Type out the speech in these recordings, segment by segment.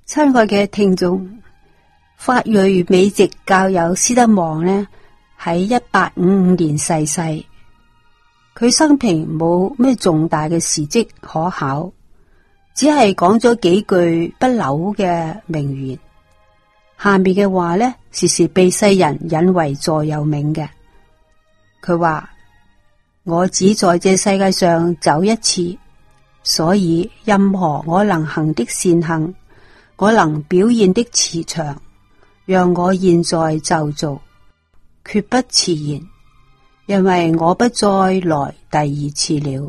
親愛嘅聽眾，法裔美籍教友斯德望呢，喺1855年逝世。佢生平冇咩重大嘅事蹟可考，只係講咗幾句不朽嘅名言。下面嘅話呢，時時被世人引為座右銘嘅。佢話：我只在這世界上走一次，所以任何我能行的善行，我能表現的慈祥，讓我現在就做，決不遲延，因為我不再來第二次了。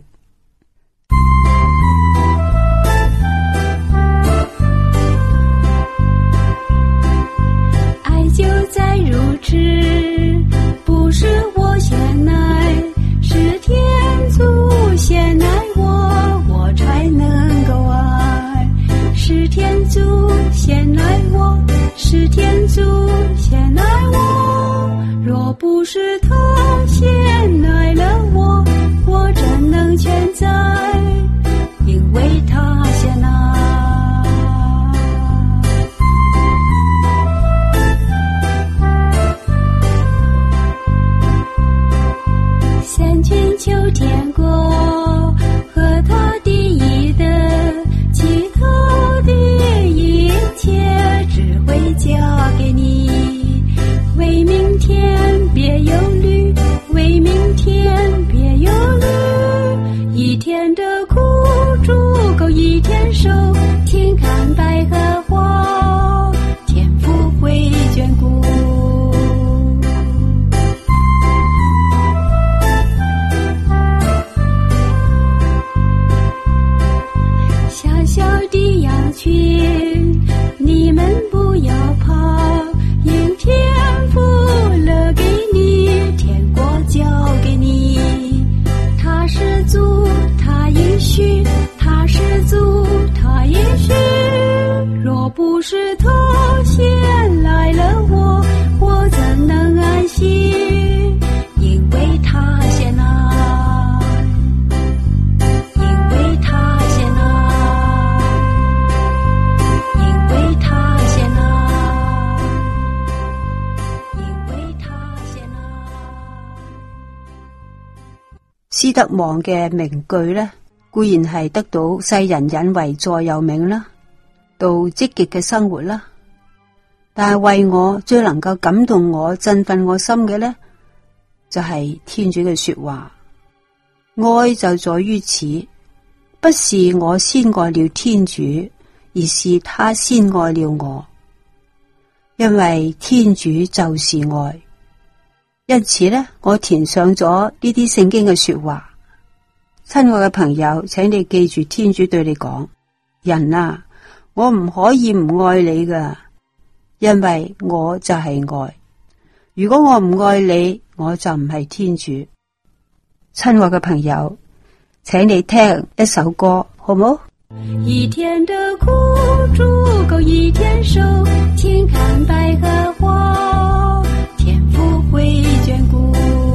愛就在如此，不是我先來，是天主先愛我，我才能夠愛。是天主先愛我，是天主先愛我，若不是他先愛了我，我怎能存在？因為他先愛。三千秋天過，和他的意的，其他的一切只會交給你。為明天別憂慮，為明天別憂慮，一天的苦足夠一天受，聽看百合花，天父會眷顧。小的羊群，你們不要跑，因天父了給你，天國交給你。他是主，他應許，他是主，他應許。若不是他先來了我，我怎能安息？因為他先來。 斯德望嘅名句呢，固然係得到世人引為座右銘啦，到積極嘅生活啦，但係為我最能夠感動我、振奮我心嘅呢，就係天主嘅說話。愛就在於此，不是我先愛了天主，而是他先愛了我，因為天主就是愛。因此呢，我填上咗呢啲聖經嘅說話。親愛嘅朋友，請你記住天主對你講：人啊，我唔可以唔愛你㗎，因為我就係愛。如果我唔愛你，我就唔係天主。親愛嘅朋友，請你聽一首歌，好唔好？ 一天的苦足夠一天受，聽看百合花，天父會眷顧。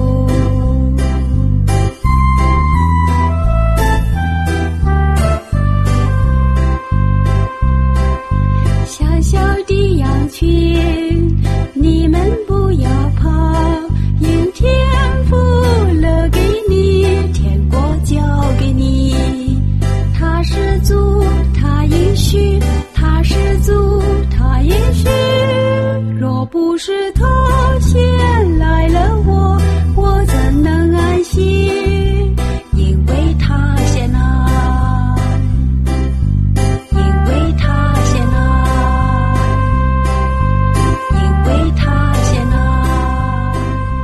小小的羊群，你們不要跑，因天父了給你，天國交給你。他是主，他應許，他是主，他應許。若不是他先來了我，我怎能安息？因為他先愛，因為他先愛，因為他先愛。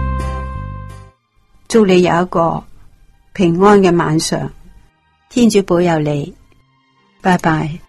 祝你有一個平安嘅晚上，天主保佑你，拜拜。